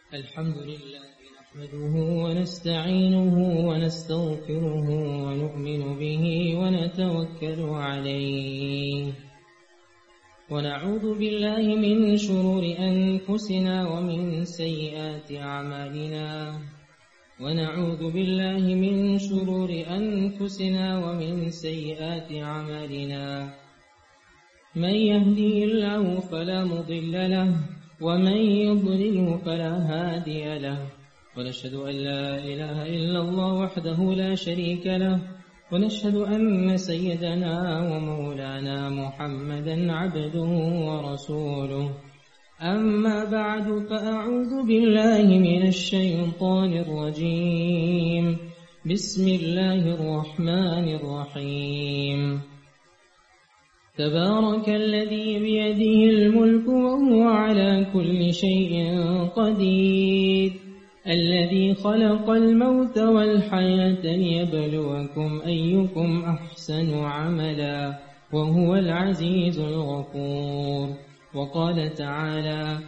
الحمد لله نحمده ونستعينه ونستغفره ونؤمن به ونتوكل عليه ونعوذ بالله من شرور أنفسنا ومن سيئات أعمالنا ونعوذ بالله من شرور أنفسنا ومن سيئات أعمالنا من يهدي الله فلا مضل له ومن يضلله فلا هادي له ونشهد أن لا إله إلا الله وحده لا شريك له ونشهد أن سيدنا ومولانا محمدا عبده ورسوله أما بعد فأعوذ بالله من الشيطان الرجيم بسم الله الرحمن الرحيم تبارك الذي بيده الملك وهو على كل شيء قدير الذي خلق الموت والحياة ليبلوكم أيكم أحسن عملا وهو العزيز الغفور وقال تعالى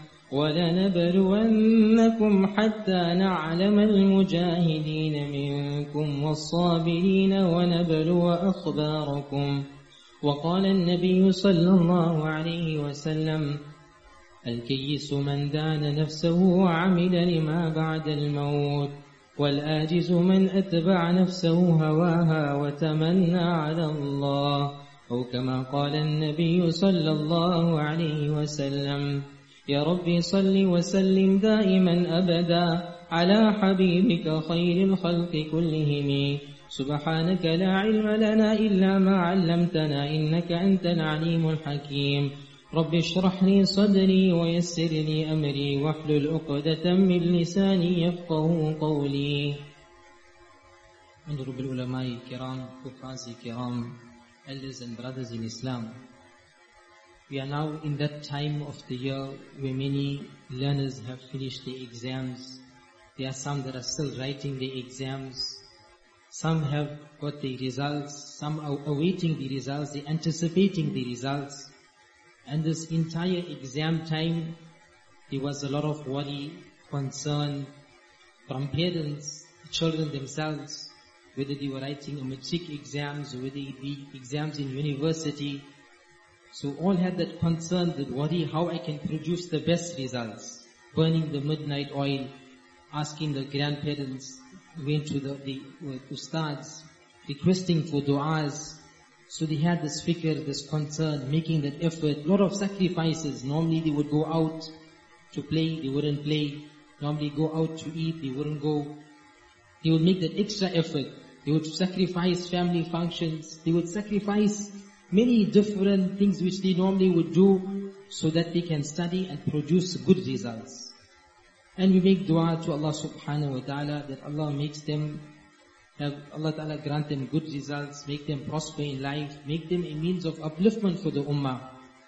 ولنبلونكم حتى نعلم المجاهدين منكم والصابرين ونبلو أخباركم وقال النبي صلى الله عليه وسلم الكيس من دان نفسه وعمل لما بعد الموت والآجز من أتبع نفسه هواها وتمنى على الله أو كما قال النبي صلى الله عليه وسلم يا ربي صل وسلم دائما أبدا على حبيبك خير الخلق كلهم سبحانك لا علم لنا إلا ما علمتنا إنك أنت العليم الحكيم رب اشرح لي صدري ويسر لي أمري واحلل عقدة من لساني يفقه قولي. Honorable ulama kiram, kuffaz kiram, elders and brothers in Islam, we are now in that time of the year where many learners have finished their exams. There are some that are still writing their exams. Some have got the results, some are awaiting the results, they're anticipating the results. And this entire exam time, there was a lot of worry, concern from parents, children themselves, whether they were writing a matric exams or whether it be exams in university. So all had that concern, that worry, how I can produce the best results. Burning the midnight oil, asking the grandparents, went to the ustads, requesting for du'as. So they had this fikr, this concern, making that effort, a lot of sacrifices. Normally they would go out to play, they wouldn't play. Normally go out to eat, they wouldn't go. They would make that extra effort. They would sacrifice family functions. They would sacrifice many different things which they normally would do so that they can study and produce good results. And we make dua to Allah subhanahu wa ta'ala that Allah makes them have, Allah ta'ala grant them good results, make them prosper in life, make them a means of upliftment for the ummah.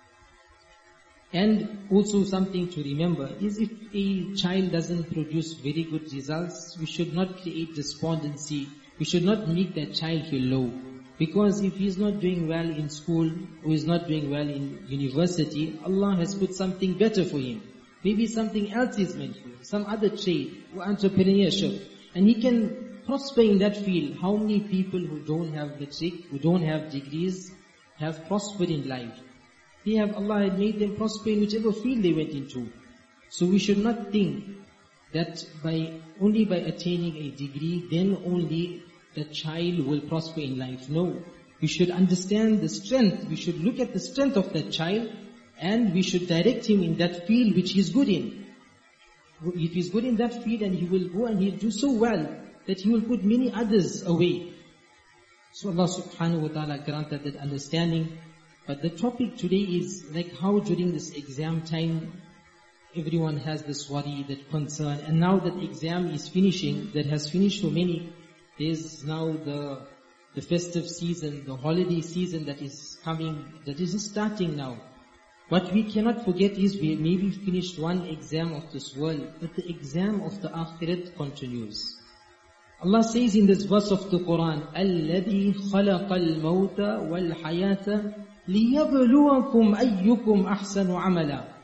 And also something to remember is if a child doesn't produce very good results, we should not create despondency. We should not make that child feel low. Because if he's not doing well in school or is not doing well in university, Allah has put something better for him. Maybe something else is meant for him, some other trade or entrepreneurship. And he can prosper in that field. How many people who don't have matric, who don't have degrees, have prospered in life? They have, Allah had made them prosper in whichever field they went into. So we should not think that only by attaining a degree, then only the child will prosper in life. No. We should understand the strength. We should look at the strength of that child, and we should direct him in that field which he is good in. If he is good in that field, and he will go and he'll do so well that he will put many others away. So Allah subhanahu wa ta'ala granted that understanding. But the topic today is like how during this exam time, everyone has this worry, that concern. And now that the exam is finishing, that has finished for many, there's now the festive season, the holiday season that is coming, that is starting now. What we cannot forget is we maybe finished one exam of this world, but the exam of the akhirat continues. Allah says in this verse of the Quran, الَّذِي خَلَقَ الْمَوْتَ وَالْحَيَاةَ لِيَبْلُوَكُمْ أَيُّكُمْ أَحْسَنُ عَمَلًا.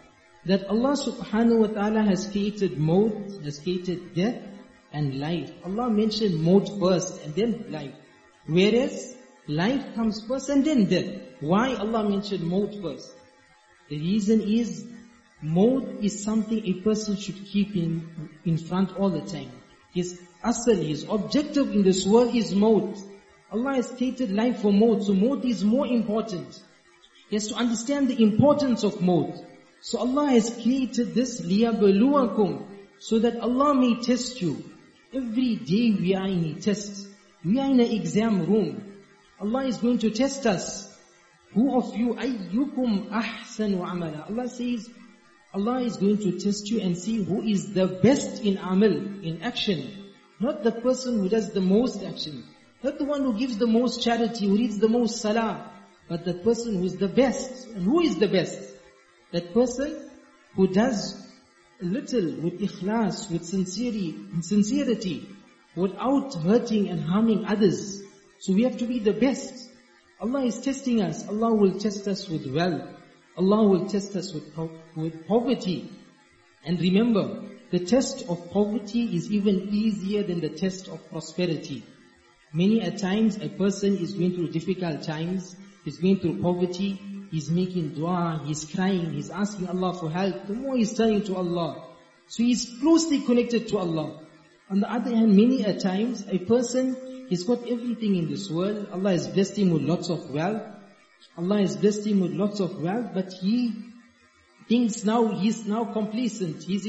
that Allah subhanahu wa ta'ala has created maut, has created death and life. Allah mentioned maut first and then life. Whereas life comes first and then death. Why Allah mentioned maut first? The reason is, maut is something a person should keep in front all the time. His asal, his objective in this world is maut. Allah has stated life for maut, so maut is more important. He has to understand the importance of maut. So Allah has created this liyabluwakum, so that Allah may test you. Every day we are in a test. We are in an exam room. Allah is going to test us. Who of you, ayyukum ahsanu amala? Allah says, Allah is going to test you and see who is the best in amal, in action. Not the person who does the most action. Not the one who gives the most charity, who reads the most salah. But the person who is the best. And who is the best? That person who does little with ikhlas, with sincerity, without hurting and harming others. So we have to be the best. Allah is testing us. Allah will test us with wealth. Allah will test us with poverty. And remember, the test of poverty is even easier than the test of prosperity. Many a times a person is going through difficult times, he's going through poverty, he's making dua, he's crying, he's asking Allah for help. The more he's turning to Allah, so he's closely connected to Allah. On the other hand, many a times a person, he's got everything in this world. Allah has blessed him with lots of wealth. Allah has blessed him with lots of wealth, but he thinks he's now complacent. He's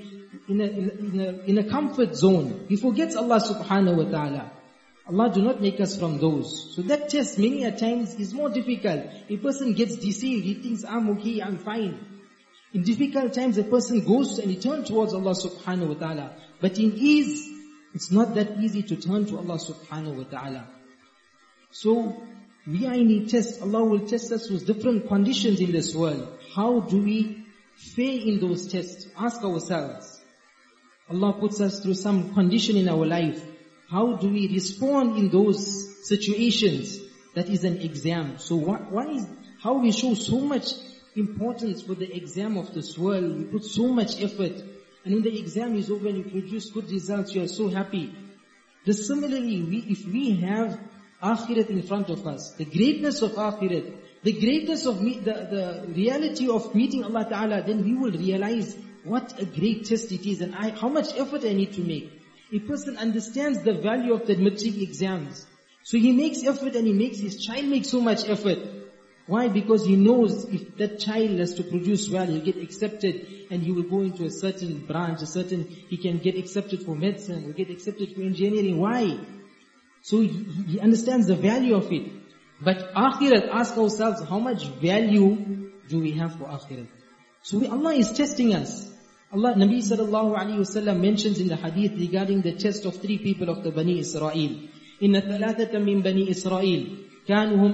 in a comfort zone. He forgets Allah subhanahu wa ta'ala. Allah do not make us from those. So that test many a times is more difficult. A person gets deceived. He thinks, I'm okay, I'm fine. In difficult times, a person goes and he turns towards Allah subhanahu wa ta'ala. But in ease, it's not that easy to turn to Allah subhanahu wa ta'ala. So, we are in a test. Allah will test us with different conditions in this world. How do we fare in those tests? Ask ourselves. Allah puts us through some condition in our life. How do we respond in those situations? That is an exam. So how we show so much importance for the exam of this world. We put so much effort. And when the exam is over and you produce good results, you are so happy. Similarly, if we have akhirat in front of us, the greatness of akhirat, the greatness of the reality of meeting Allah Ta'ala, then we will realize what a great test it is and how much effort I need to make. A person understands the value of the matric exams. So he makes effort and his child makes so much effort. Why? Because he knows if that child has to produce well, he'll get accepted and he will go into a certain branch, he can get accepted for medicine, or get accepted for engineering. Why? So he understands the value of it. But akhirat, ask ourselves, how much value do we have for akhirat? So Allah is testing us. Nabi sallallahu alayhi wasallam mentions in the hadith regarding the test of 3 people of the Bani Israel. Inna thalathata min Bani Israel, kanuhum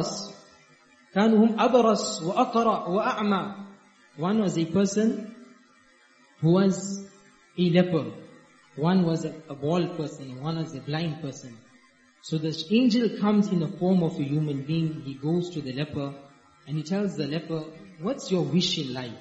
abras wa aqra wa a'ma. One was a person who was a leper. One was a bald person, and one was a blind person. So the angel comes in the form of a human being. He goes to the leper and he tells the leper, what's your wish in life?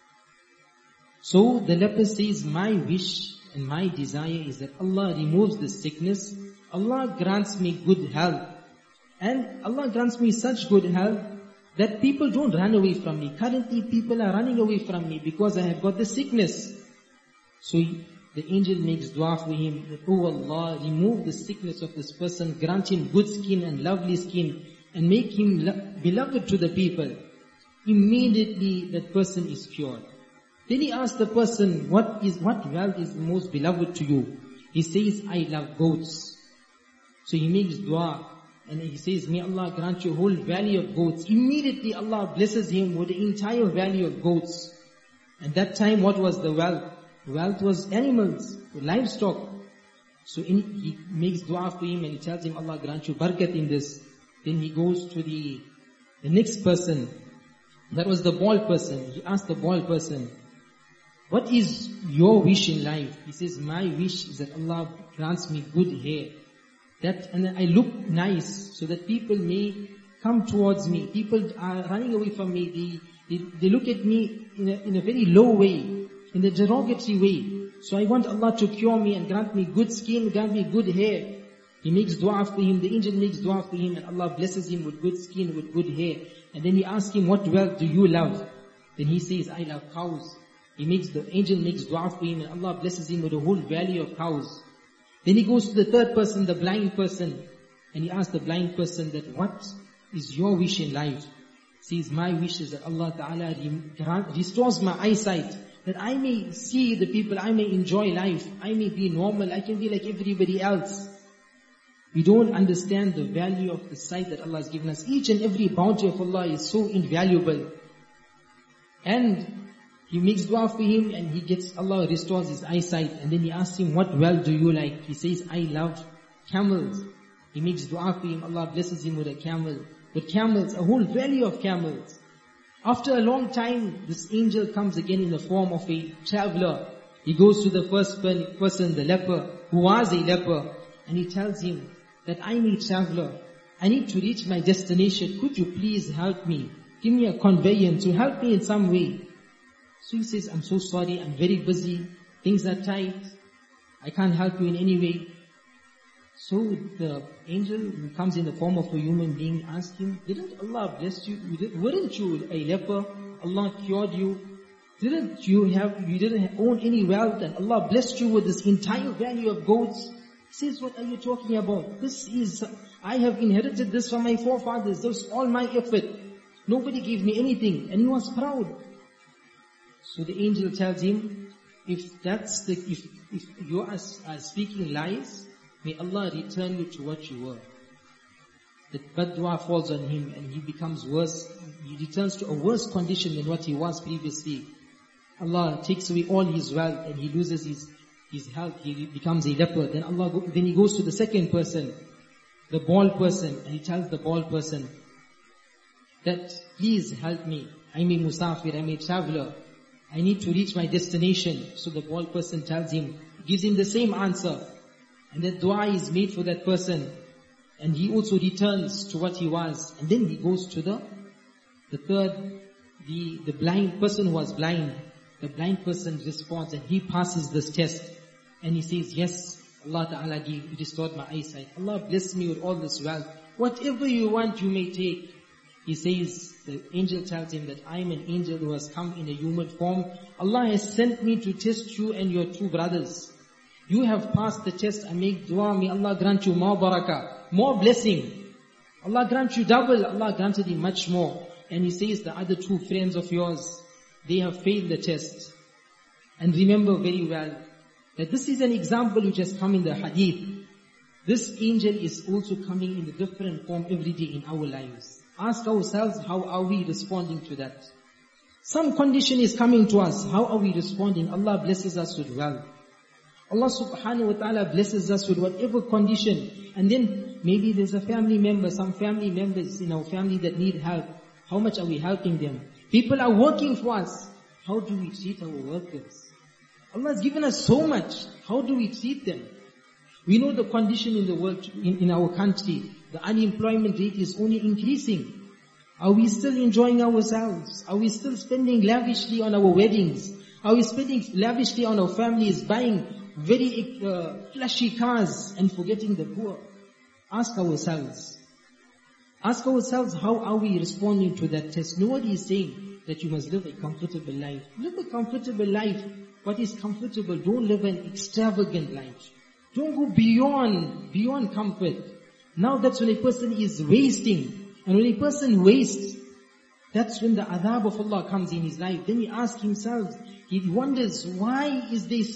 So the leper says, my wish and my desire is that Allah removes the sickness, Allah grants me good health, and Allah grants me such good health that people don't run away from me. Currently people are running away from me because I have got the sickness. So the angel makes dua for him that, oh Allah, remove the sickness of this person, grant him good skin and lovely skin, and make him beloved to the people. Immediately that person is cured. Then he asks the person, what wealth is the most beloved to you? He says, I love goats. So he makes dua and he says, may Allah grant you a whole valley of goats. Immediately Allah blesses him with the entire valley of goats. At that time, what was the wealth? Wealth was animals, livestock. So he makes dua for him and he tells him, Allah grant you barakat in this. Then he goes to the next person. That was the bald person. He asked the bald person, what is your wish in life? He says, my wish is that Allah grants me good hair. And I look nice so that people may come towards me. People are running away from me. They look at me in a very low way, in a derogatory way. So I want Allah to cure me and grant me good skin, grant me good hair. He makes dua for him, the angel makes dua for him, and Allah blesses him with good skin, with good hair. And then he asks him, what wealth do you love? Then he says, I love cows. The angel makes dua for him, and Allah blesses him with a whole valley of cows. Then he goes to the third person, the blind person, and he asks the blind person that, what is your wish in life? He says, my wish is that Allah Ta'ala restores my eyesight, that I may see the people, I may enjoy life, I may be normal, I can be like everybody else. We don't understand the value of the sight that Allah has given us. Each and every bounty of Allah is so invaluable. And he makes dua for him and Allah restores his eyesight. And then he asks him, what wealth do you like? He says, I love camels. He makes dua for him, Allah blesses him with a camel. With camels, a whole valley of camels. After a long time, this angel comes again in the form of a traveler. He goes to the first person, the leper, who was a leper, and he tells him that I'm a traveler. I need to reach my destination. Could you please help me? Give me a conveyance to help me in some way. So he says, I'm so sorry, I'm very busy. Things are tight. I can't help you in any way. So the angel who comes in the form of a human being asked him, didn't Allah bless you? Weren't you a leper? Allah cured you. You didn't own any wealth and Allah blessed you with this entire valley of goats. He says, what are you talking about? I have inherited this from my forefathers. This was all my effort. Nobody gave me anything. And he was proud. So the angel tells him, if you are speaking lies, may Allah return you to what you were. That bad dua falls on him and he becomes worse. He returns to a worse condition than what he was previously. Allah takes away all his wealth and he loses his health. He becomes a leper. Then he goes to the second person, the bald person, and he tells the bald person that, please help me. I'm a musafir, I'm a traveler. I need to reach my destination. So the bald person tells him, gives him the same answer. And that dua is made for that person. And he also returns to what he was. And then he goes to the third, the blind person who was blind. The blind person responds and he passes this test. And he says, yes, Allah Ta'ala restored my eyesight. Allah blessed me with all this wealth. Whatever you want, you may take. He says, the angel tells him that I am an angel who has come in a human form. Allah has sent me to test you and your two brothers. You have passed the test. I make dua. May Allah grant you more barakah, more blessing. Allah grant you double. Allah granted him much more. And he says, the other two friends of yours, they have failed the test. And remember very well that this is an example which has come in the hadith. This angel is also coming in a different form every day in our lives. Ask ourselves, how are we responding to that? Some condition is coming to us. How are we responding? Allah blesses us with wealth. Allah subhanahu wa ta'ala blesses us with whatever condition. And then maybe there's a family member, some family members in our family that need help. How much are we helping them? People are working for us. How do we treat our workers? Allah has given us so much. How do we treat them? We know the condition in the world, in our country. The unemployment rate is only increasing. Are we still enjoying ourselves? Are we still spending lavishly on our weddings? Are we spending lavishly on our families, buying very flashy cars and forgetting the poor? Ask ourselves. Ask ourselves, how are we responding to that test? Nobody is saying that you must live a comfortable life. Live a comfortable life. What is comfortable? Don't live an extravagant life. Don't go beyond comfort. Now that's when a person is wasting. And when a person wastes, that's when the adhab of Allah comes in his life. Then he asks himself, he wonders, why is this?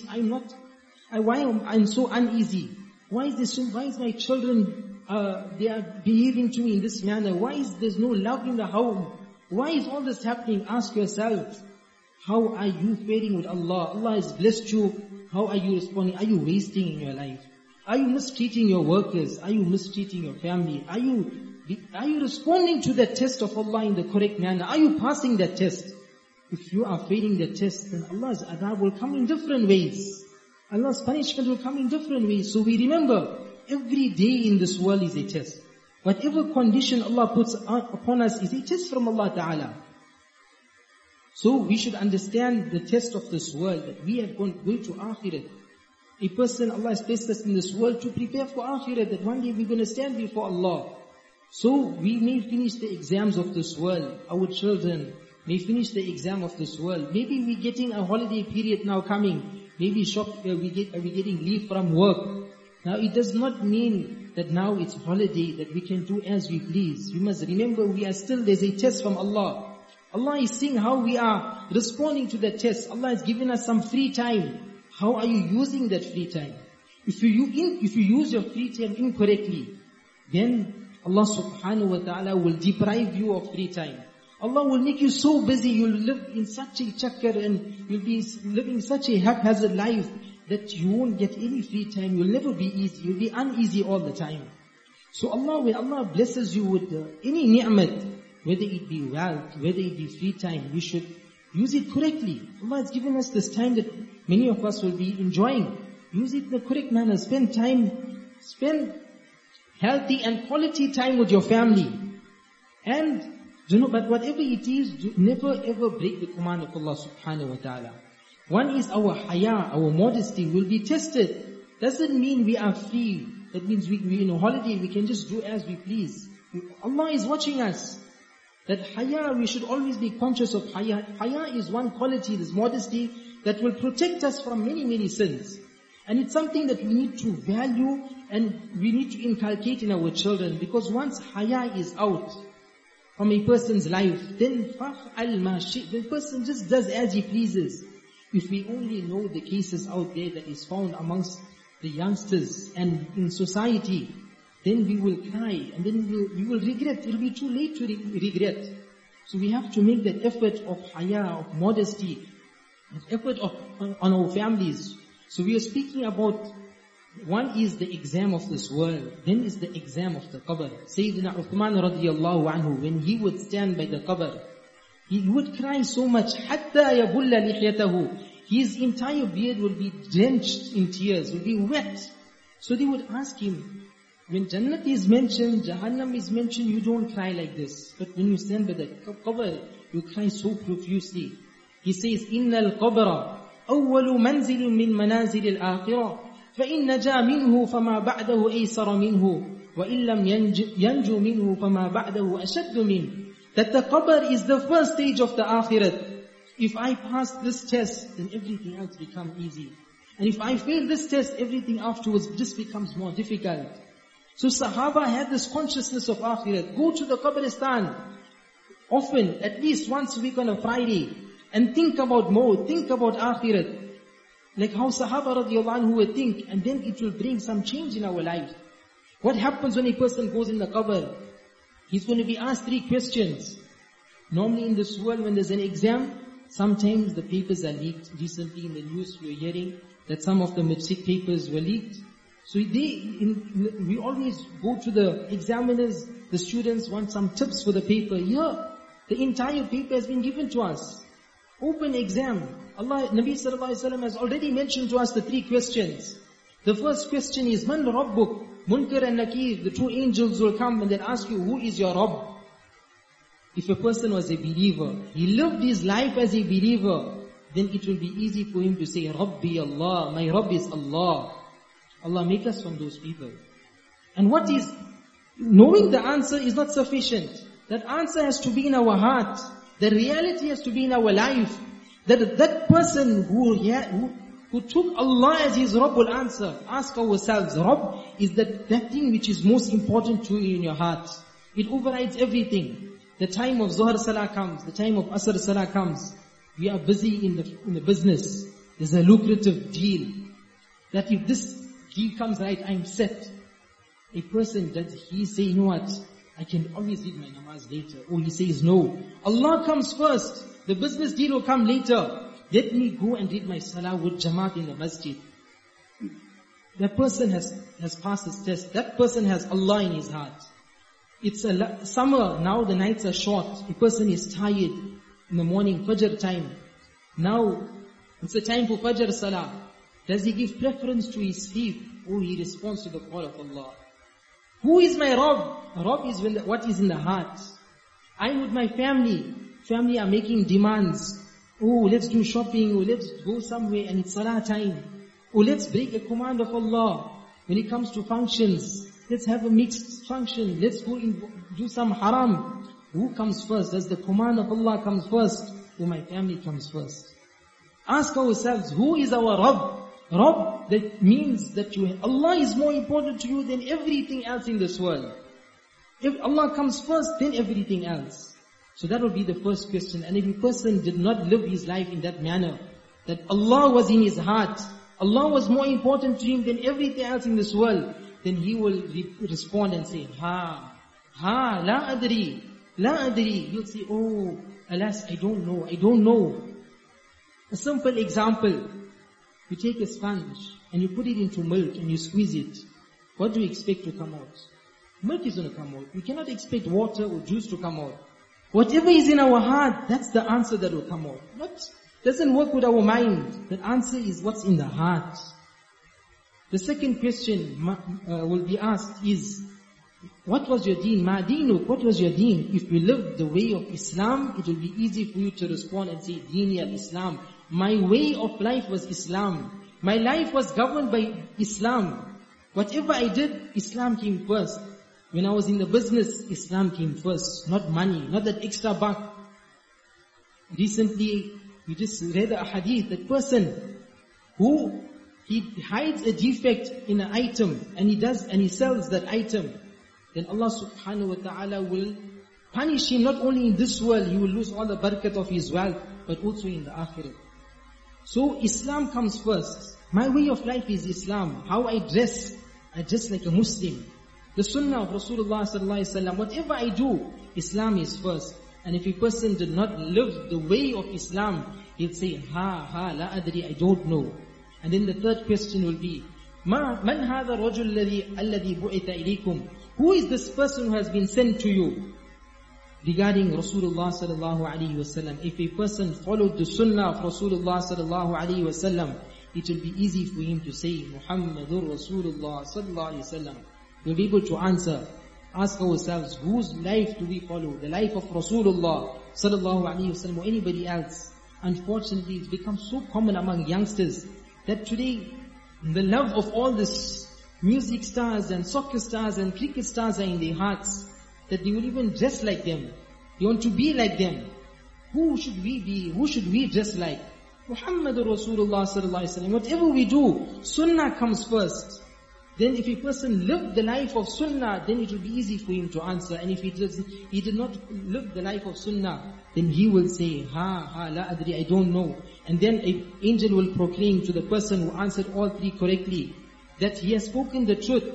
Why am I so uneasy? Why is my children, they are behaving to me in this manner? Why is there no love in the home? Why is all this happening? Ask yourself, how are you faring with Allah? Allah has blessed you. How are you responding? Are you wasting in your life? Are you mistreating your workers? Are you mistreating your family? Are you responding to the test of Allah in the correct manner? Are you passing that test? If you are failing the test, then Allah's adhab will come in different ways. Allah's punishment will come in different ways. So we remember, every day in this world is a test. Whatever condition Allah puts upon us is a test from Allah Ta'ala. So we should understand the test of this world, that we are going to Akhirat. A person, Allah has placed us in this world to prepare for Akhirat, that one day we're going to stand before Allah. So we may finish the exams of this world. Our children may finish the exam of this world. Maybe we're getting a holiday period now coming. Maybe we're getting leave from work. Now it does not mean that now it's holiday, that we can do as we please. We must remember there's a test from Allah. Allah is seeing how we are responding to that test. Allah has given us some free time. How are you using that free time? If you use your free time incorrectly, then Allah subhanahu wa ta'ala will deprive you of free time. Allah will make you so busy, you'll live in such a chakkar and you'll be living such a haphazard life that you won't get any free time. You'll never be easy. You'll be uneasy all the time. So when Allah blesses you with any ni'mat, whether it be wealth, whether it be free time, we should use it correctly. Allah has given us this time that many of us will be enjoying. Use it in the correct manner. Spend healthy and quality time with your family. And, but whatever it is, never ever break the command of Allah subhanahu wa ta'ala. One is our haya, our modesty will be tested. Doesn't mean we are free. That means we're in a holiday, we can just do as we please. Allah is watching us. That haya, we should always be conscious of haya. Haya is one quality, this modesty, that will protect us from many, many sins. And it's something that we need to value and we need to inculcate in our children. Because once haya is out from a person's life, then the person just does as he pleases. If we only know the cases out there that is found amongst the youngsters and in society, then we will cry and then we will regret. It will be too late to regret. So we have to make that effort of haya, of modesty, that effort on our families. So we are speaking about, one is the exam of this world, then is the exam of the qabr. Sayyidina Uthman radiyallahu anhu, when he would stand by the qabr, he would cry so much, حَتَّى يَبُلَّ لِحْيَتَهُ. His entire beard will be drenched in tears, will be wet. So they would ask him, when Jannat is mentioned, Jahannam is mentioned, you don't cry like this. But when you stand by the qabr, you cry so profusely. He says, إِنَّ الْقَبْرَ أَوَّلُ مَنْزِلٍ مِّن مَنَازِلِ الْآخِرَةِ فَإِنْ نَجَى مِنْهُ فَمَا بَعْدَهُ أَيْسَرَ مِنْهُ وَإِنْ لَمْ يَنْجُ مِنْهُ فَمَا بَعْدَهُ أَشَدُّ مِنْهُ. That the qabr is the first stage of the akhirat. If I pass this test, then everything else becomes easy. And if I fail this test, everything afterwards just becomes more difficult. So Sahaba had this consciousness of akhirat. Go to the qabristan often, at least once a week on a Friday, and think about maut, think about akhirat. Like how Sahaba radiallahu anhu would think, and then it will bring some change in our life. What happens when a person goes in the qabr? He's going to be asked 3 questions. Normally in this world when there's an exam, sometimes the papers are leaked. Recently in the news we were hearing that some of the matric papers were leaked. So we always go to the examiners, the students want some tips for the paper. Here, the entire paper has been given to us. Open exam. Nabi sallallahu alaihi wasallam has already mentioned to us the 3 questions. The first question is, Man Rabbuk? Munkar and Nakir, the 2 angels will come and they'll ask you, who is your Rabb? If a person was a believer, he lived his life as a believer, then it will be easy for him to say, Rabbi Allah, my Rabb is Allah. Allah make us from those people. And knowing the answer is not sufficient. That answer has to be in our heart. The reality has to be in our life. That person who took Allah as his Rabb will answer. Ask ourselves, Rabb is that thing which is most important to you in your heart. It overrides everything. The time of Zuhr Salah comes, the time of Asr Salah comes. We are busy in the business. There's a lucrative deal. That if this deal comes right, I'm set. A person that he say, you know what, I can always read my namaz later. Or he says, no, Allah comes first. The business deal will come later. Let me go and read my salah with Jamaat in the masjid. That person has passed his test. That person has Allah in his heart. It's summer, now the nights are short. A person is tired in the morning, Fajr time. Now, it's a time for Fajr Salah. Does he give preference to his sleep or he responds to the call of Allah? Who is my Rabb? Rabb is what is in the heart. I'm with my family. Family are making demands. Oh, let's do shopping, or let's go somewhere and it's salah time. Or let's break a command of Allah. When it comes to functions, let's have a mixed function. Let's go and do some haram. Who comes first? Does the command of Allah comes first? Or my family comes first? Ask ourselves, who is our Rabb? Rabb, that means that Allah is more important to you than everything else in this world. If Allah comes first, then everything else. So that would be the first question. And if a person did not live his life in that manner, that Allah was in his heart, Allah was more important to him than everything else in this world, then he will respond and say, la adri, la adri. He'll say, oh, alas, I don't know. A simple example, you take a sponge and you put it into milk and you squeeze it. What do you expect to come out? Milk is going to come out. We cannot expect water or juice to come out. Whatever is in our heart, that's the answer that will come out. Doesn't work with our mind. The answer is what's in the heart. The second question will be asked is, what was your deen? Ma deenuk, what was your deen? If you lived the way of Islam, it will be easy for you to respond and say, Deeni al-Islam. My way of life was Islam. My life was governed by Islam. Whatever I did, Islam came first. When I was in the business, Islam came first. Not money, not that extra buck. Recently, we just read a hadith, that person who he hides a defect in an item and he sells that item, then Allah subhanahu wa ta'ala will punish him not only in this world, he will lose all the barakat of his wealth, but also in the akhirah. So Islam comes first. My way of life is Islam. How I dress like a Muslim. The sunnah of Rasulullah sallallahu alaihi wasallam, whatever I do, Islam is first. And if a person did not live the way of Islam, he'll say, la adri, I don't know. And then the third question will be, man hadha rajul alladhi bu'itha ilaykum? Who is this person who has been sent to you? Regarding Rasulullah sallallahu alaihi wasallam, if a person followed the sunnah of Rasulullah sallallahu alaihi wasallam, it will be easy for him to say, Muhammadur Rasulullah sallallahu alaihi wasallam. We'll be able to ask ourselves, whose life do we follow? The life of Rasulullah sallallahu alaihi wasallam or anybody else? Unfortunately, it's become so common among youngsters that today the love of all this music stars and soccer stars and cricket stars are in their hearts, that they will even dress like them. They want to be like them. Who should we be? Who should we dress like? Muhammadur Rasulullah sallallahu alaihi wasallam. Whatever we do, sunnah comes first. Then if a person lived the life of sunnah, then it will be easy for him to answer. And if he did not live the life of sunnah, then he will say, la adri, I don't know. And then an angel will proclaim to the person who answered all three correctly, that he has spoken the truth.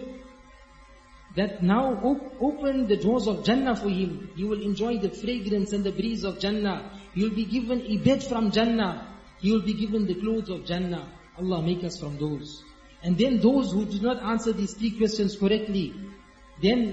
That now open the doors of Jannah for him. He will enjoy the fragrance and the breeze of Jannah. He will be given a bed from Jannah. He will be given the clothes of Jannah. Allah make us from those. And then those who do not answer these three questions correctly, then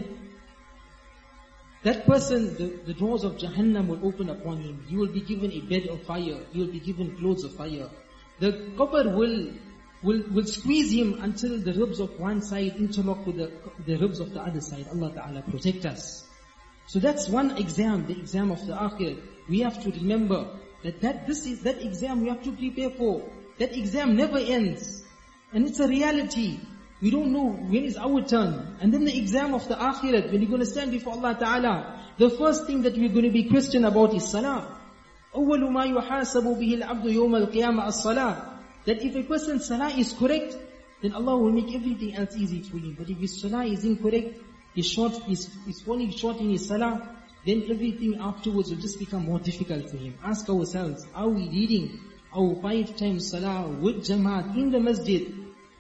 that person, the doors of Jahannam will open upon him. He will be given a bed of fire. He will be given clothes of fire. The qabr will squeeze him until the ribs of one side interlock with the ribs of the other side. Allah Ta'ala protect us. So that's one exam, the exam of the akhirah. We have to remember that exam we have to prepare for. That exam never ends. And it's a reality. We don't know when is our turn. And then the exam of the akhirat, when you're going to stand before Allah Ta'ala, the first thing that we're going to be questioned about is salah. أَوَّلُ مَا يُحَاسَبُ بِهِ الْعَبْدُ يَوْمَ الْقِيَامَةِ الصَّلَاةِ. That if a person's salah is correct, then Allah will make everything else easy for him. But if his salah is incorrect, he's falling short in his salah, then everything afterwards will just become more difficult for him. Ask ourselves, are we reading our 5 times salah with jamaat in the masjid?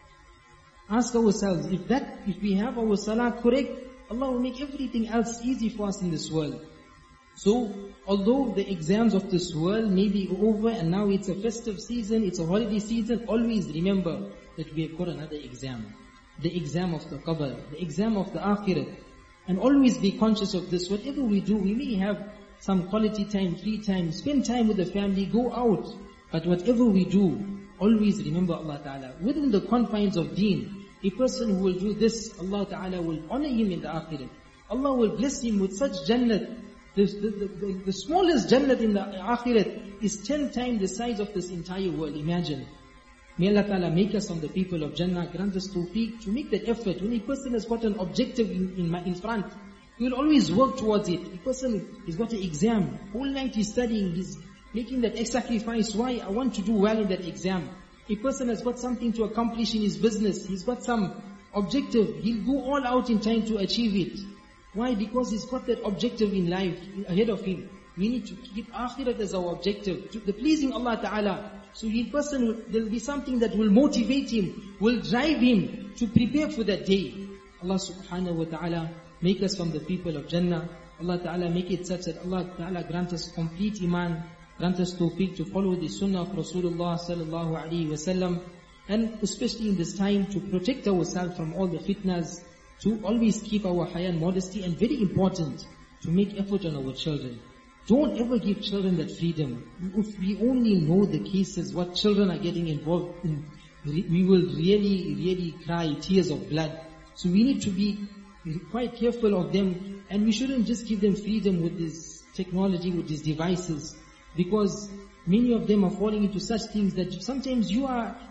Ask ourselves, if we have our salah correct, Allah will make everything else easy for us in this world. So, although the exams of this world may be over and now it's a festive season, it's a holiday season, always remember that we have got another exam. The exam of the qabr, the exam of the akhirah. And always be conscious of this. Whatever we do, we may have some quality time, free time, spend time with the family, go out. But whatever we do, always remember Allah Ta'ala. Within the confines of deen, a person who will do this, Allah Ta'ala will honor him in the akhirah. Allah will bless him with such jannat The smallest Jannat in the Akhirat is 10 times the size of this entire world. Imagine. May Allah Ta'ala make us from the people of Jannah, grant us tawfiq to make that effort. When a person has got an objective in front, he will always work towards it. A person has got an exam, whole night he's studying, he's making that sacrifice. Why? I want to do well in that exam. A person has got something to accomplish in his business, he's got some objective, he'll go all out in trying to achieve it. Why? Because he's got that objective in life ahead of him. We need to keep Akhirat as our objective, the pleasing Allah Ta'ala. So a person, there'll be something that will motivate him, will drive him to prepare for that day. Allah Subhanahu wa Ta'ala make us from the people of Jannah. Allah Ta'ala make it such that Allah Ta'ala grant us complete iman, grant us tawfiq to follow the sunnah of Rasulullah Sallallahu Alaihi Wasallam, and especially in this time to protect ourselves from all the fitnas, to always keep our haya and modesty, and very important, to make effort on our children. Don't ever give children that freedom. If we only know the cases, what children are getting involved in, we will really cry tears of blood. So we need to be quite careful of them, and we shouldn't just give them freedom with this technology, with these devices, because many of them are falling into such things that sometimes you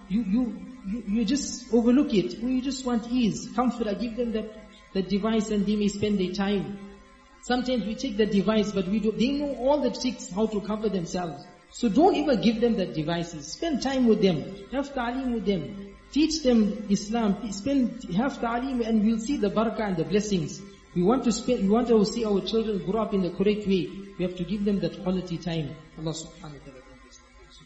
just overlook it, or you just want ease, comfort. I give them that device and they may spend their time. Sometimes we take the device, but they know all the tricks how to cover themselves. So don't ever give them that devices. Spend time with them. Have ta'aleem with them. Teach them Islam. Have ta'aleem, and we'll see the barakah and the blessings. We want to see our children grow up in the correct way. We have to give them that quality time. Allah subhanahu wa ta'ala.